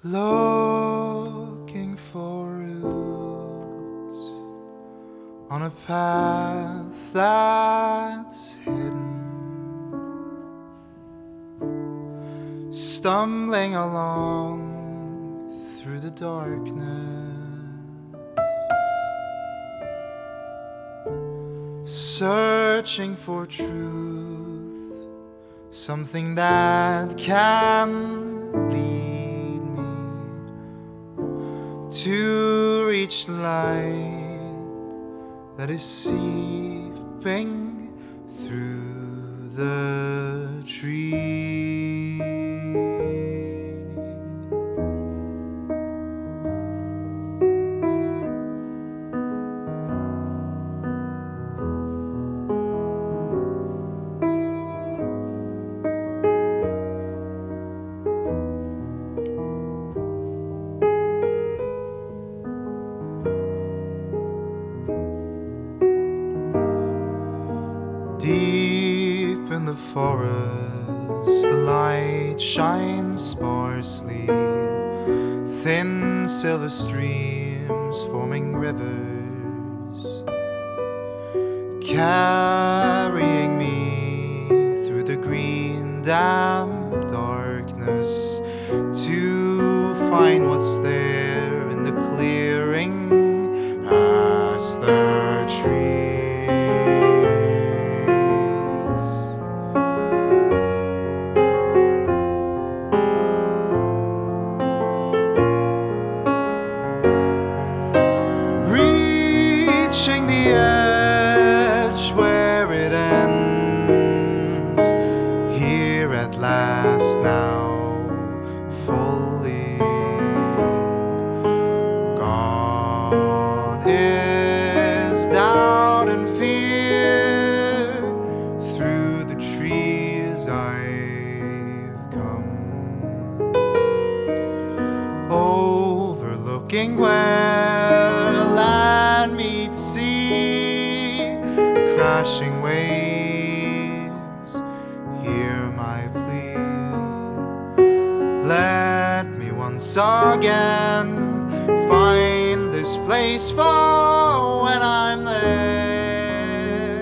looking for roots on a path that's hidden, stumbling along through the darkness, searching for truth, something that can lead me to reach light that is seeping through the trees. Deep in the forest, the light shines sparsely, thin silver streams forming rivers, carrying me through the green damp darkness to find what's there in the clearing past the trees. Reaching the edge where it ends, here at last now, fully gone is doubt and fear. Through the trees I've come, overlooking where land meets sea, crashing waves, hear my plea. Let me once again find this place for when I'm there,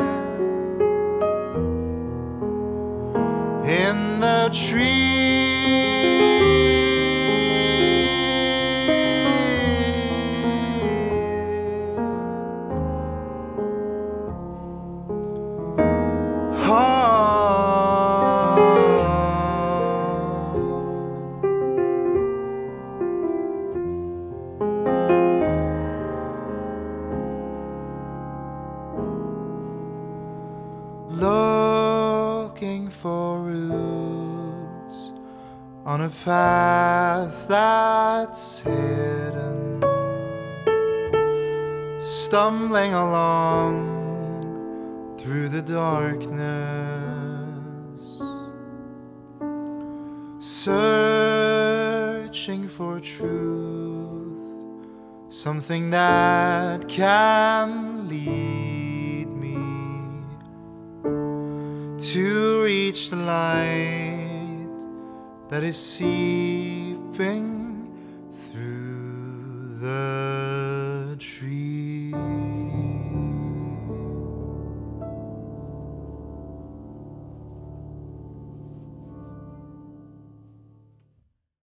in the looking for roots on a path that's hidden, stumbling along through the darkness, searching for truth, something that can lead me to reach the light that is seeping